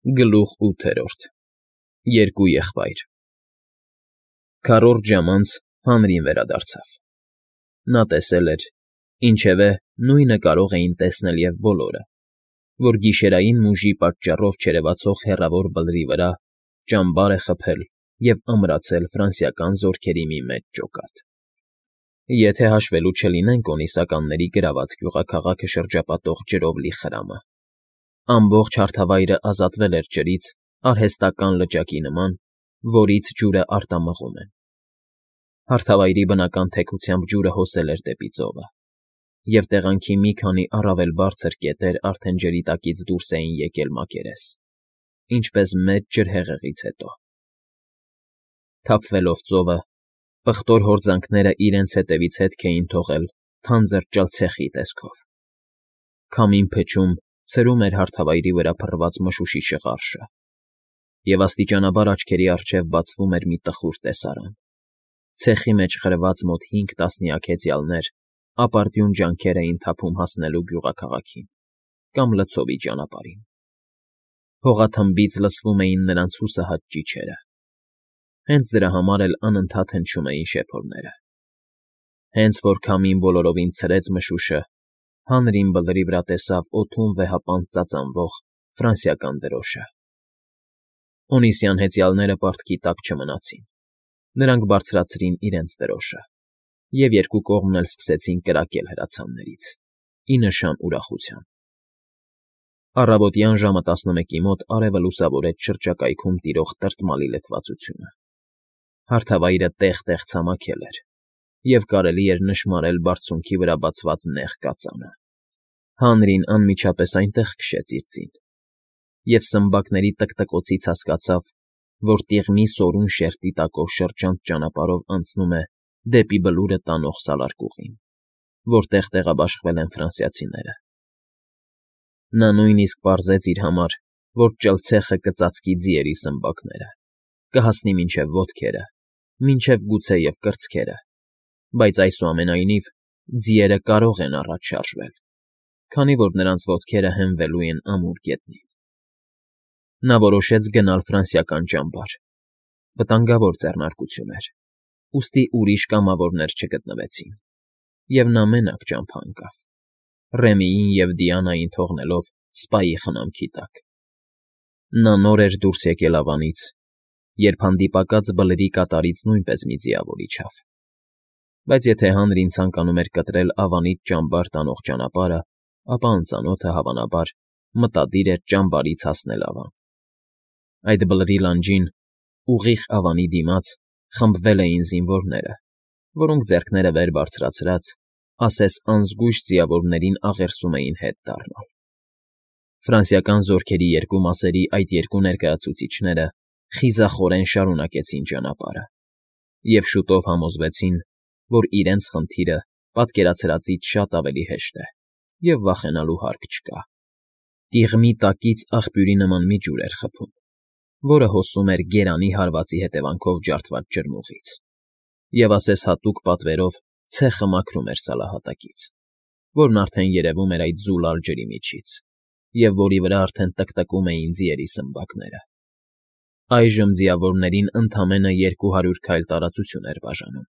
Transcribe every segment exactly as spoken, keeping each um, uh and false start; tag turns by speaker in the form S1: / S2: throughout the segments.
S1: Գլուխ ութերորդ Երկու եղբայր Քառորդ ժամ անց հանրին վերադարձավ։ Նա տեսել էր, ինչևէ, նույնը կարող էին տեսնել և բոլորը, որ գիշերային մուժի պատճառով չերևացող հեռավոր բլրի վրա ճամբար է խփել և ամրացել ֆրանսիական զորքերի մի մեծ ջոկատ։ Եթե հաշվելու չլինեն կոնիսականների գրաված գյուղաքաղաքը շրջապատող ջրով լի խրամը, ամբողջ հարթավայրը ազատվել էր ջրից արհեստական լճակի նման, որից ջուրը արտամղում են։ Հարթավայրի բնական թեքությամբ ջուրը հոսել էր դեպի ծովը, և տեղանքի մի քանի առավել բարձր կետեր արդեն ջրի տակից դուրս էին եկել մակերես, ինչպես մեծ ջրհեղեղից հետո։ Թափվելով ծովը, պղտոր հորձանքները իրենց հետևից հետք էին թողել թանձր ճլցեխի տեսքով։ Քամին փչում ցրում էր հարթավայրի վրա փռված մշուշի շղարշը, և աստիճանաբար աչքերի առջև բացվում էր մի տխուր տեսարան. ցեխի մեջ խրված մոտ հինգ տասնյակ հեծյալներ ապարդյուն ջանքեր էին թափում հասնելու գյուղաքաղաքին կամ լցովի ճանապարհին։ Հողաթմբից լսվում էին նրանց հուսահատ ճիչերը։ Հենց դրա համար էլ անընդհատ հնչում էին շեփորները։ Հենց որ քամին բոլորովին ցրեց մշուշը, հանրին բլրի վրա տեսավ օդում վեհապանծ ծածանվող ֆրանսիական դրոշը։ Օնիսյան հեծյալները պարտքի տակ չմնացին։ Նրանք բարձրացրին իրենց դրոշը, և երկու կողմն էլ սկսեցին կրակել հրացաններից, ի նշան ուրախության։ Առավոտյան ժամը տասնմեկի մոտ արևը լուսավորեց շրջակայքում տիրող տրտմալի լքվածությունը։ Հարթավայրը տեղ֊տեղ ցամաքել էր, և կարելի էր նշմարել բարձունքի վրա բացված նեղ կածանը։ Հանրին անմիջապես այնտեղ քշեց իր ձին, և սմբակների տկտկոցից հասկացավ, որ տիղմի սորուն շերտի տակով շրջանց ճանապարհով անցնում է դեպի բլուրը տանող սալարկուղին, որտեղ տեղաբաշխվել են ֆրանսիացիները։ Նա նույնիսկ պարզեց իր համար, որ ճլցեխը կծածկի ձիերի սմբակները, կհասնի մինչև ոտքերը, մինչև գուցե և կրծքերը, բայց այսուամենայնիվ ձիերը կարող են առաջ շարժվել, քանի որ նրանց ոտքերը հենվելու են ամուր գետնին։ Նա որոշեց գնալ ֆրանսիական ճամբար։ Վտանգավոր ձեռնարկություն էր, ուստի ուրիշ կամավորներ չգտնվեցին, և նա մենակ ճամփա ընկավ, Ռեմիին և Դիանային թողնելով սպայի խնամքի տակ։ Նա նոր էր դուրս եկել ավանից, երբ հանդիպակաց բլրի կատարից նույնպես մի ձիավոր իջավ։ Բայց եթե հանրին ցանկանում էր կտրել ավանից ճամբար տանող ճանապարհը, ապա անծանոթը, հավանաբար, մտադիր էր ճամբարից հասնել ավան։ Այդ բլրի լանջին, ուղիղ ավանի դիմաց, խմբվել էին զինվորները, որոնք ձեռքները վեր բարձրացրած, ասես անզգույշ ձիավորներին աղերսում էին հետ դառնալ։ Ֆրանսիական զորքերի երկու մասերի այդ երկու ներկայացուցիչները խիզախորեն շարունակեցին ճանապարհը, և շուտով համոզվեցին, որ իրենց խնդիրը պատկերացրածից շատ ավելի հեշտ է, և վախենալու հարկ չկա։ Տիղմի տակից աղբյուրի նման մի ջուր էր խփում, որը հոսում էր գերանի հարվածի հետևանքով ջարդված ջրմուղից, և ասես հատուկ պատվերով ցեխը մաքրում էր սալահատակից, որն արդեն երևում էր այդ զուլալ ջրի միջից, և որի վրա արդեն տկտկում էին ձիերի սմբակները։ Այժմ ձիավորներին ընդամենը երկու հարյուր քայլ տարածություն էր բաժանում։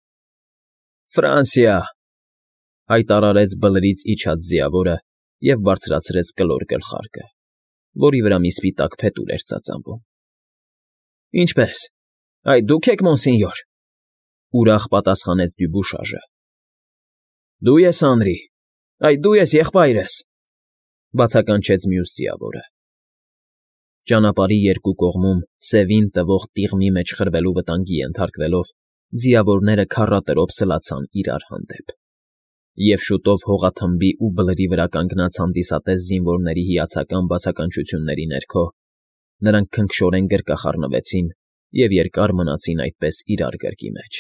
S1: «Ֆրանսիա», հայտարարեց բլրից իջած ձիավորը և բարձրացրեց կլոր գլխարկը, որի վրա մի սպիտակ փետուր էր ծածանվում։ «Ինչպե՞ս, այդ դու՞ք եք, մոնսենյոր», ուրախ պատասխանեց Դյուբուշաժը։ «Դու ես, Անրի, այդ դու ես եղբայրս», բացականչեց մյուս ձիավորը։ Ճանապարհի երկու կողմում սևին տվող տիղմի մեջ խրվելու վտանգի ենթարկվելով, ձիավորները քառատրոփ սլացան իրար հանդեպ, և շուտով հողաթմբի ու բլրի վրա կանգնած հանդիսատես զինվորների հիացական բացականչությունների ներքո նրանք քնքշորեն գրկախառնվեցին և երկար մնացին այդպես իրար գրկի մեջ։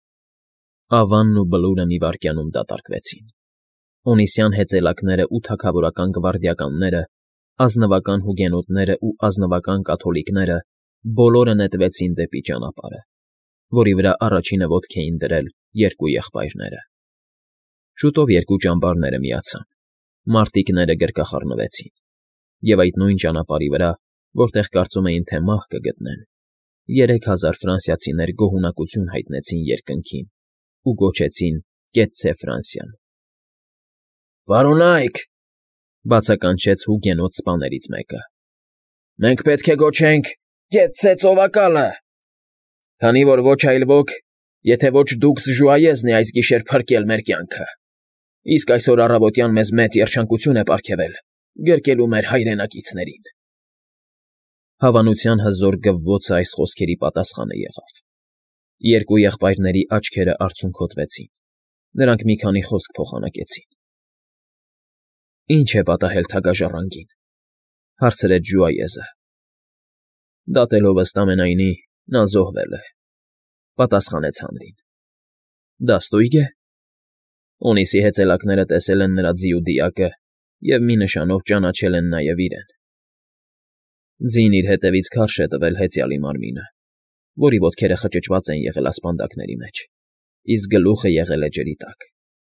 S1: Ավանն ու բլուրը մի վայրկյանում դատարկվեցին։ Օնիսյան հեծելակներն ու թագավորական գվարդիականները, ազնվական հուգենոտներն ու ազնվական կաթոլիկները բոլորը նետվեցին դեպի ճանապարհը, որի վրա առաջինը ոտքի էին դրել երկու եղբայրները։ Շուտով երկու ճամբարները միացան, մարտիկները գրկախառնվեցին, և այդ նույն ճանապարհի վրա որտեղ կարծում էին, թե մահ կգտնեն, երեք հազար ֆրանսիացիներ գոհունակություն հայտնեցին երկնքին ու գոչեցին «Կեցցե Ֆրանսիան»։ «Պարոնա՛յք,֊ բացականչեց հուգենոտ սպաներից մեկը,֊ մենք պետք է գոչենք «Կեցցե ծովակալը», քանի որ ոչ այլ ոք, եթե ոչ դուքս Ժուայեզն է այս գիշեր փրկել մեր կյանքը, իսկ այսօր առավոտյան մեզ մեծ երջանկություն է պարգևել գրկելու մեր հայրենակիցներին»։ Հավանության հզոր գվվոցը այս խոսքերի պատասխանը եղավ։ Երկու եղբայրների աչքերը արցունքոտվեցին, նրանք մի քանի խոսք փոխանակեցին։ «Ի՞նչ է պատահել թագաժառանգին,֊ հարցրեց Ժուայեզը։ «Դատելով ըստ ամենայնի, նա զոհվել է,֊ պատասխանեց հանրին։ Դա ստույգ է։ Օնիսի հեծելակները տեսել են նրա ձի ու դիակը և մի նշանով ճանաչել են նաև իրեն։ Ձին իր հետևից քարշ է տվել հեծյալի մարմինը, որի ոտքերը խճճված են եղել ասպանդակների մեջ, իսկ գլուխը եղել է ջրի տակ։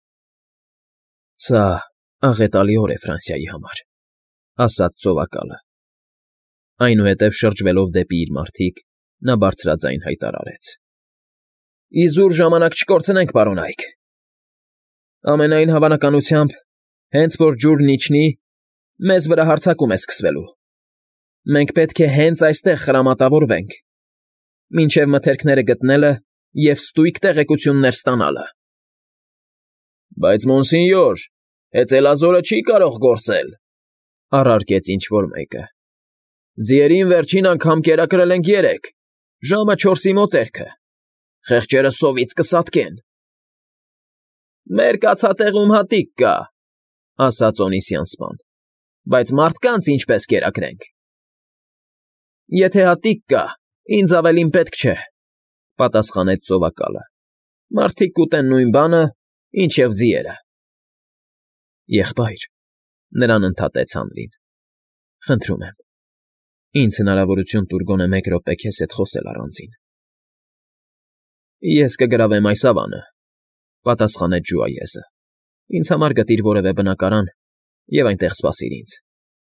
S1: Սա աղետալի օր է Ֆրանսիայի համար,֊ ասաց ծովակալը։ Այնուհետև շրջվելով դեպի իր մարդիկ, նա բարձրաձայն հայտարարեց. «Իզուր ժամանակ չկորցնենք, պարոնա՛йք… Ամենայն հավանականությամբ, հենց որ ջուրն իջնի, մեզ վրա հարձակում է սկսվելու։ Մենք պետք է հենց այստեղ խրամատավորվենք, մինչև մթերքները գտնելը և ստույգ տեղեկություններ ստանալը»։ «Բայց, մոնսինյոր, հեծելազորը չի կարող գործել,֊ առարկեց ինչ֊որ մեկը։ «Ձիերին վերջին անգամ կերակրել ենք երեկ, ժամը չորսի մոտերքը, խեղճերը սովից կսատկեն»։ «Մեր կացատեղում հատիկ կա,֊ ասաց Օնիսյան սպան,֊ բայց մարդկանց ինչպես կերակրենք»։ «Եթե հատիկ կա, ինձ ավելին պետք չէ,֊ պատասխանեց ծովակալը։ Մարդիկ կուտեն նույն բանը, ինչ և ձիերը»։ «Եղբայր,֊ նրան ընդհատեց հանրին,֊ խնդրում եմ, ինձ հնարավորություն տուր գոնե մեկ րոպե քեզ հետ խոսել առանձին»։ «Ես կգրավեմ այս ավանը,֊ պատասխանեց Ժուայեզը։ Ինձ համար գտիր որևէ բնակարան և այնտեղ սպասիր ինձ»։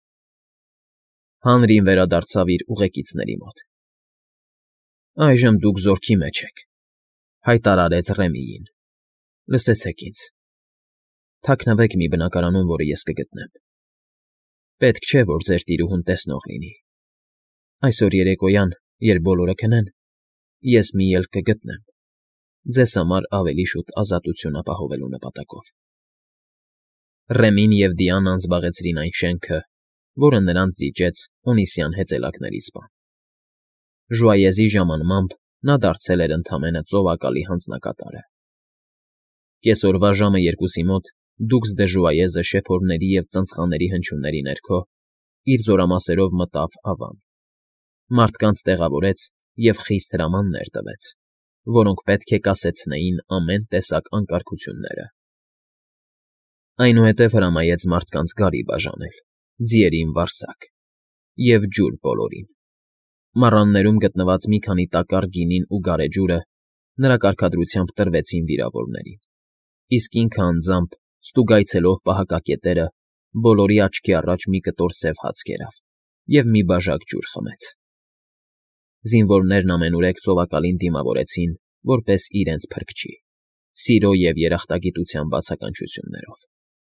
S1: Հանրին վերադարձավ իր ուղեկիցների մոտ։ «Այժմ դուք զորքի մեջ եք,֊ հայտարարեց Ռեմիին,֊ լսեցեք ինձ. թաքնվեք մի բնակարանում, որը ես կգտնեմ։ Պետք չէ, որ ձեր տիրուհուն տեսնող լինի։ Այսօր երեկոյան, երբ բոլորը քնեն, ես մի ելք կգտնեմ, ձեզ համար ավելի շուտ ազատություն ապահովելու նպատակով»։ Ռեմին և Դիանան զբաղեցրին այն շենքը, որը նրանց զիջեց Օնիսյան հեծելակների սպան։ Ժուայեզի ժամանմամբ նա դարձել էր ընդամենը ծովակալի հանձնակատարը։ Կեսօրվա ժամը երկուսի մոտ դուքս դե Ժուայեզը շեփորների և ծնծղաների հնչյունների ներքո իր զորամասերով մտավ ավան, մարդկանց տեղավորեց և խիստ հրամաններ տվեց, որոնք պետք է կասեցնեին ամեն տեսակ անկարգությունները։ Այնուհետև հրամայեց մարդկանց գարի բաժանել, ձիերին վարսակ և ջուր բոլորին։ Մառաններում գտնված մի քանի տակառ գինին ու գարեջուրը նրա կարգադրությամբ տրվեցին վիրավորներին, իսկ ինքը անձամբ, ստուգայցելով պահակակետերը, բոլորի աչքի առաջ մի կտոր սև հաց կերավ և մի բաժակ ջուր խմեց։ Զինվորներն ամենուրեք ծովակալին դիմավորեցին, որպես իրենց փրկչի, սիրո և երախտագիտության բացականչություններով։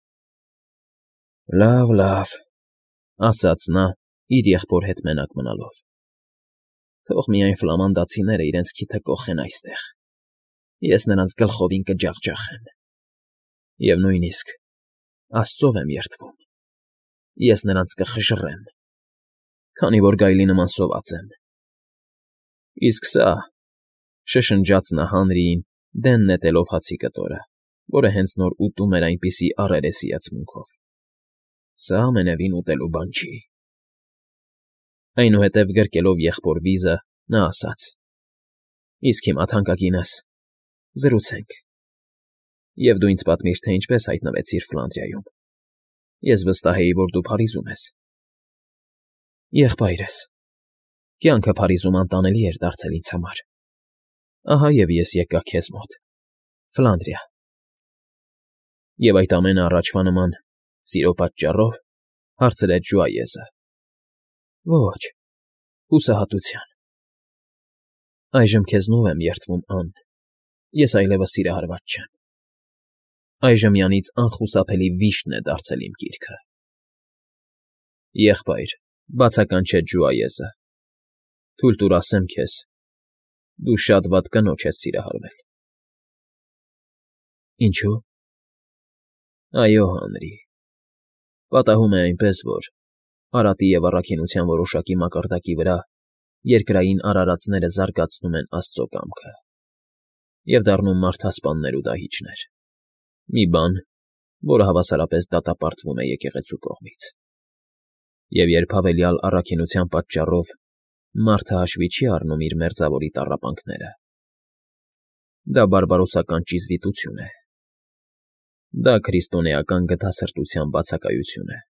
S1: «Լավ, լավ,֊ ասաց նա, իր եղբոր հետ մենակ մնալով,֊ թող միայն ֆլամանդացիները իրենց քիթը կոխեն այստեղ, ես նրանց գլխովին կջախջախեմ։ Եվ նույնիսկ, աստծով եմ երդվում, ես նրանց կխժռեմ, քանի որ գայլի նման սոված եմ։ Իսկ սա,֊ շշնջաց նա հանրիին, դեն նետելով հացի կտորը, որը հենց նոր ուտում էր այնպիսի առերեսի հացմունքով,֊ սա ամենևին ուտելու բան չի»։ Այնուհետև գրկելով եղբոր վիզը, նա ասաց. «Իսկ հիմա, թանկագինս, զրուցենք, և դու ինձ պատմիր, թե ինչպես հայտնվեցիր Ֆլանդրիայում։ Ես վստահ էի, որ դու Փարիզում ես»։ «Եղբայրս, կյանքը Փարիզում անտանելի էր դարձել ինձ համար, ահա և ես եկա քեզ մոտ, Ֆլանդրիա»։ «Եվ այդ ամենը առաջվա նման սիրո պատճառո՞վ,֊ հարցրեց Ժուայեզը։ «Ոչ, Հուսահատության։ Այժմ քեզնով եմ երդվում, Ան, ես այլևս սիրահարված չեմ։ Այժմ իանից անխուսափելի վիշտն է դարձել իմ գիրքը։ Եղբայր, բացականչեց Ջուայեզը, թույլ տուր ասեմ քեզ, դու շատ վատ կնոջ ես սիրահարվել։ Ինչո՞ւ։ Այո, Հանրի, պատահում է այնպես, որ Արատի և առաքինության որոշակի մակարդակի վրա երկրային արարածները զարգացնում են աստծո կամքը և դառնում մարդասպաններ ու դահիճներ, մի բան, որը հավասարապես դատապարտվում է եկեղեցու կողմից։ Եվ երբ հավելյալ առաքինության պատճառով մարդը հաշվի չի առնում իր մերձավորի տառապանքները, դա բարբարոսական ճիզվիտություն է, դա քրիստոնեական գթասրտության բացակայություն է։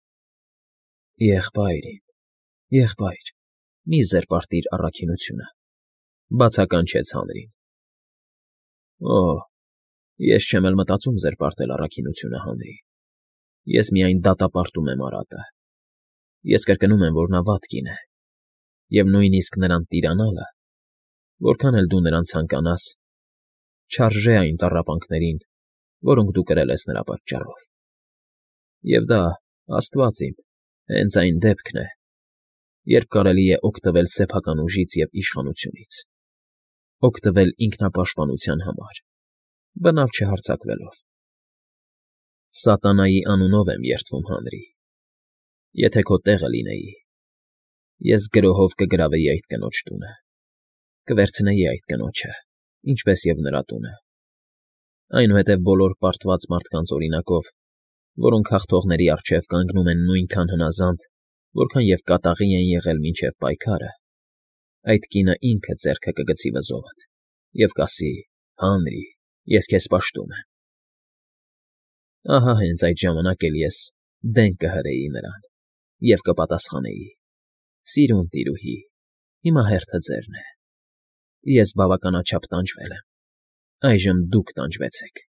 S1: Եղբայր իմ, եղբայր, մի զերպարտիր առաքինությունը, բացականչեց Հանրին։ Օ, ես չեմ էլ մտածում զերպարտել առաքինությունը, Հանրի, ես միայն դատապարտում եմ Արատը։ Ես կրկնում եմ, որ նա վատ կին է, և նույնիսկ նրան տիրանալը, որքան էլ դու նրան ցանկանաս, չարժե այն տառապանքներին, որոնք դու կրել ես նրա պատճառով։ Եվ դա, աստված իմ, հենց այն դեպքն է, երբ կարելի է օգտվել սեփական ուժից և իշխանությունից, օգտվել ինքնապաշտպանության համար, բնավ չհարձակվելով։ Սատանայի անունով եմ երդվում, Հանրի, եթե քո տեղը լինեի, ես գրոհով կգրավեի այդ կնոջ տունը, կվերցնեի այդ կնոջը, ինչպես և նրա տունը, այնուհետև բոլոր պարտված մարդկանց օրինակով, որոնք հաղթողների առջև կանգնում են նույնքան հնազանդ, որքան և կատաղի են եղել մինչև պայքարը, այդ կինը ինքը ձեռքը կգցի վզովդ և կասի. «Հանրի, ես քեզ պաշտում եմ»։ Ահա հենց այդ ժամանակ էլ ես դեն կհրեի նրան և կպատասխանեի. «Սիրուն տիրուհի, հիմա հերթը ձերն է, ես բավականաչափ տանջվել եմ, այժմ դուք տանջվեցեք»։